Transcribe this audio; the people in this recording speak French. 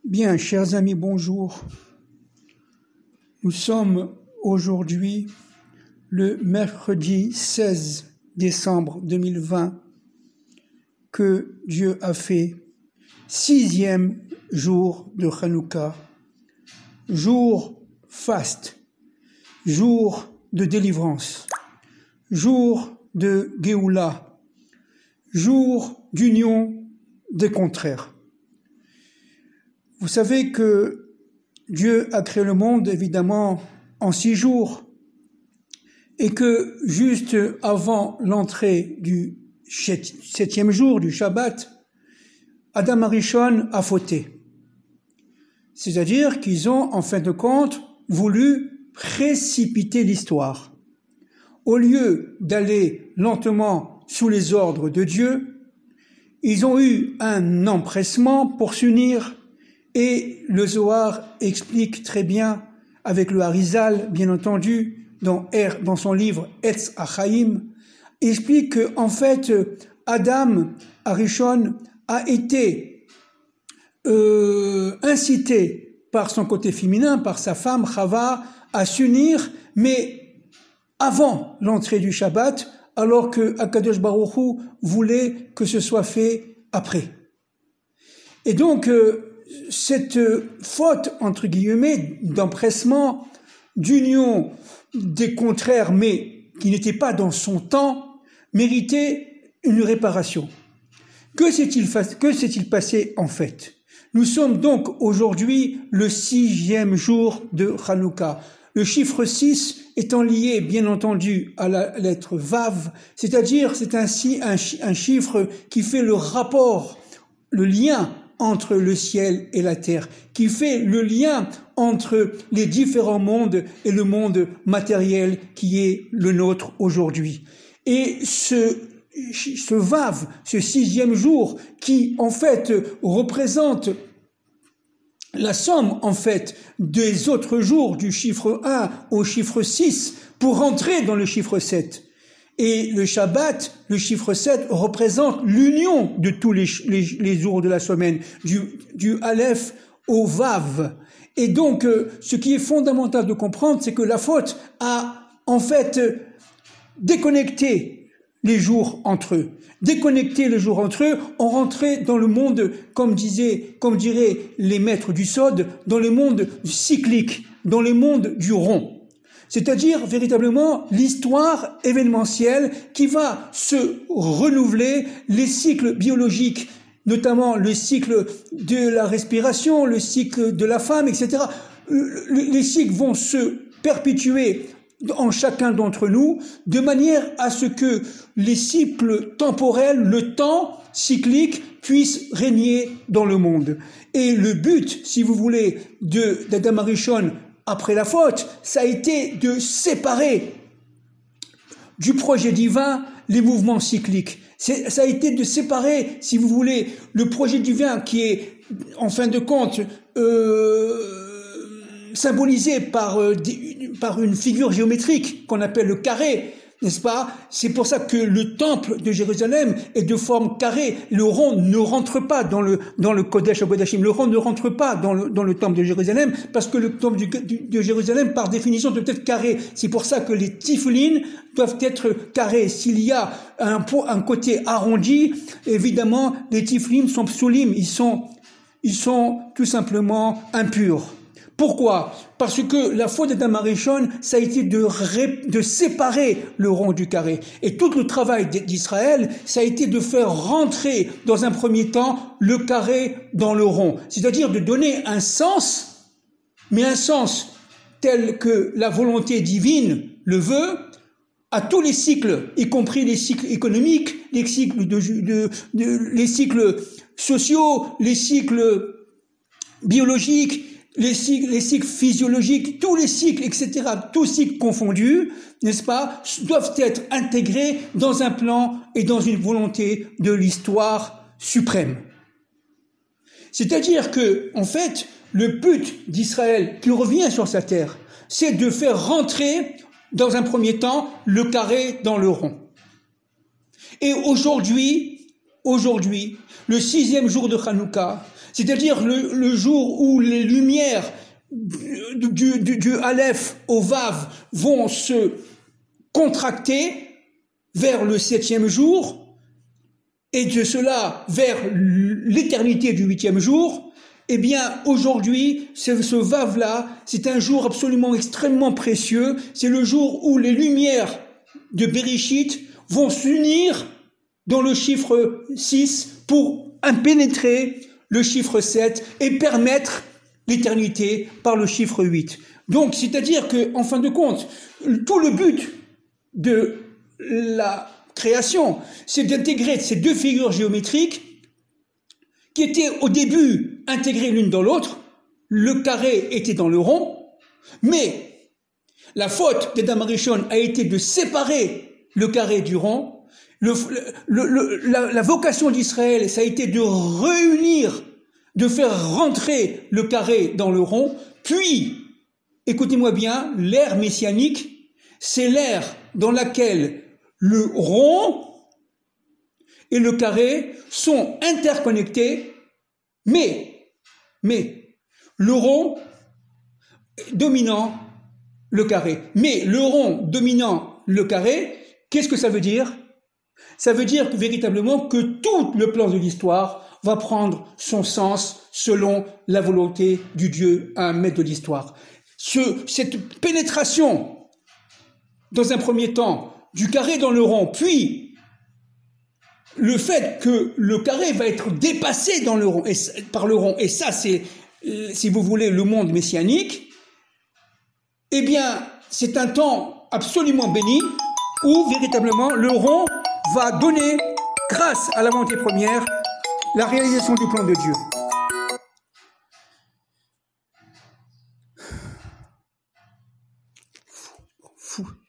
Bien, chers amis, bonjour. Nous sommes aujourd'hui le mercredi 16 décembre 2020 que Dieu a fait 6e jour de Hanouka, jour faste, jour de délivrance, jour de Géoula, jour d'union des contraires. Vous savez que Dieu a créé le monde, évidemment, en 6 jours, et que juste avant l'entrée du 7e jour, du Shabbat, Adam Arishon a fauté. C'est-à-dire qu'ils ont, en fin de compte, voulu précipiter l'histoire. Au lieu d'aller lentement sous les ordres de Dieu, ils ont eu un empressement pour s'unir. Et le Zohar explique très bien, avec le Harizal, bien entendu, dans son livre Etz HaChaim, explique que, en fait, Adam Arishon a été incité par son côté féminin, par sa femme Chava, à s'unir, mais avant l'entrée du Shabbat, alors que Akadosh Baruch Hu voulait que ce soit fait après. Et donc, cette faute, entre guillemets, d'empressement, d'union des contraires, mais qui n'était pas dans son temps, méritait une réparation. Que s'est-il passé en fait? Nous sommes donc aujourd'hui le 6e jour de Hanouka. Le chiffre 6 étant lié, bien entendu, à la lettre Vav, c'est-à-dire c'est ainsi un chiffre qui fait le rapport, le lien entre le ciel et la terre, qui fait le lien entre les différents mondes et le monde matériel qui est le nôtre aujourd'hui. Et ce Vav, ce 6e jour, qui en fait représente la somme en fait des autres jours du chiffre 1 au chiffre 6 pour rentrer dans le chiffre 7. Et le Shabbat, le chiffre 7, représente l'union de tous les jours de la semaine, du Aleph au Vav. Et donc, ce qui est fondamental de comprendre, c'est que la faute a, en fait, déconnecté les jours entre eux. Déconnecter les jours entre eux, on rentrait dans le monde, comme diraient les maîtres du Sod, dans le monde cyclique, dans le monde du rond. C'est-à-dire véritablement l'histoire événementielle qui va se renouveler, les cycles biologiques, notamment le cycle de la respiration, le cycle de la femme, etc. Les cycles vont se perpétuer en chacun d'entre nous, de manière à ce que les cycles temporels, le temps cyclique, puissent régner dans le monde. Et le but, si vous voulez, d'Adam Arishon, après la faute, ça a été de séparer du projet divin les mouvements cycliques. Ça a été de séparer, si vous voulez, le projet divin qui est, en fin de compte, symbolisé par une figure géométrique qu'on appelle le carré, n'est-ce pas? C'est pour ça que le temple de Jérusalem est de forme carrée. Le rond ne rentre pas dans le Kodesh HaKodashim. Le rond ne rentre pas dans le temple de Jérusalem parce que le temple de Jérusalem, par définition, doit être carré. C'est pour ça que les tiflines doivent être carrés. S'il y a un côté arrondi, évidemment, les tiflines sont psulim. Ils sont tout simplement impurs. Pourquoi? Parce que la faute d'Adam Arishon, ça a été de séparer le rond du carré. Et tout le travail d'Israël, ça a été de faire rentrer, dans un premier temps, le carré dans le rond. C'est-à-dire de donner un sens, mais un sens tel que la volonté divine le veut, à tous les cycles, y compris les cycles économiques, les cycles les cycles sociaux, les cycles biologiques, les cycles physiologiques, tous les cycles, etc., tous cycles confondus, n'est-ce pas, doivent être intégrés dans un plan et dans une volonté de l'histoire suprême. C'est-à-dire que, en fait, le but d'Israël qui revient sur sa terre, c'est de faire rentrer, dans un premier temps, le carré dans le rond. Et aujourd'hui, le 6e jour de Hanouka, c'est-à-dire le jour où les lumières du Aleph au Vav vont se contracter vers le 7e jour, et de cela vers l'éternité du 8e jour, eh bien, aujourd'hui, ce Vav-là, c'est un jour absolument extrêmement précieux. C'est le jour où les lumières de Bereshit vont s'unir dans le chiffre 6 pour impénétrer le chiffre 7 et permettre l'éternité par le chiffre 8. Donc, c'est-à-dire que, en fin de compte, tout le but de la création, c'est d'intégrer ces deux figures géométriques qui étaient au début intégrées l'une dans l'autre. Le carré était dans le rond, mais la faute d'Adam Arishon a été de séparer le carré du rond. La vocation d'Israël, ça a été de réunir, de faire rentrer le carré dans le rond. Puis, écoutez-moi bien, l'ère messianique, c'est l'ère dans laquelle le rond et le carré sont interconnectés, mais le rond dominant le carré. Mais le rond dominant le carré, qu'est-ce que ça veut dire? Ça veut dire que, véritablement que tout le plan de l'histoire va prendre son sens selon la volonté du Dieu, un maître de l'histoire. Cette pénétration, dans un premier temps, du carré dans le rond, puis le fait que le carré va être dépassé dans le rond, par le rond, et ça c'est, si vous voulez, le monde messianique, eh bien, c'est un temps absolument béni où, véritablement, le rond va donner, grâce à la volonté première, la réalisation du plan de Dieu. Fou.